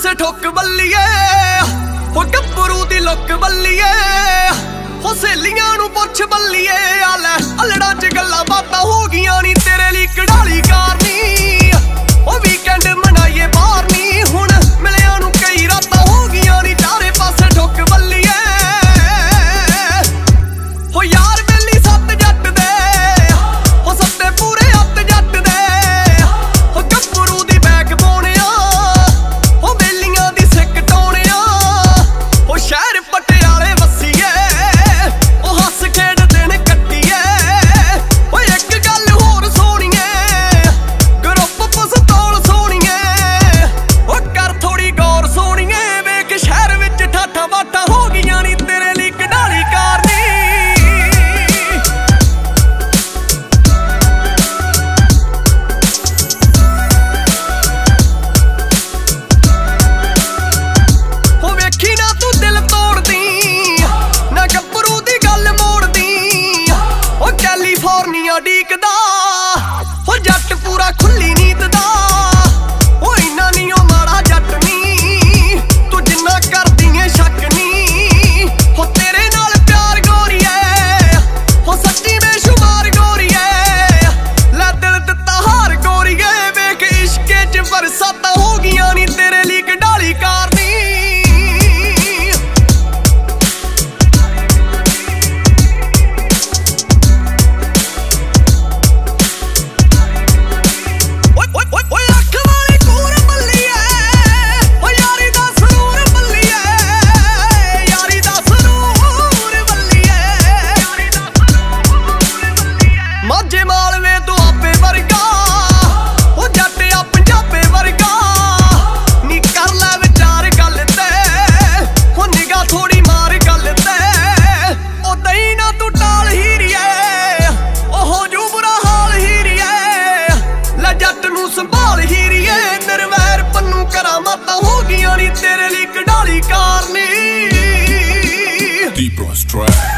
पासे ठुक बल्लीए हो गब्बरू दी लुक बल्लीए हो सहेलियां नूं पुछ बल्लीए आ लै अलड़ा च गल्लां बातां हो गईयां नी तेरे लई कढ़ाली कारनी ओ वीकेंड मनाइए बाहर नी हुण मिलियां नूं कई रातां हो गईयां नी चारे पासे ठुक बल्लीए हो यार बेली सत्त जट दे हो सत्ते पूरे हत्थ जट दे हो गब्बरू दी बैक बोनिया हो बेलियां दी सिक टोनिया हो शहर पटियाले वसीए ओ हस खेड दिन कट्टीए ओ एक गल होर सोहणीए ग्रुप पस्तौल सोहणीए ओ कर थोड़ी गौर सोहणीए वेख शहर विच ठाठा बाठा हो गईयां नी तेरे लई कढ़ाली कारनी कैलिफोर्निया डीकदा हो जट पूरा खुली नीत दा ओ इन्ना नी ओ माड़ा जट नी तू जिन्ना करदी ऐ शक नी हो तेरे नाल प्यार गोरीए हो सच्ची बेशुमार गोरीए लै दिल दित्ता हार गोरीए वेख इश्के च बरसातां हो गईयां नी तेरे लई कढ़ाली कारनी संभाल हीरीए निर्वैर पन्नू करामातां हो गईयां नी तेरे लई कढ़ाली कारनी। Deep Ross Track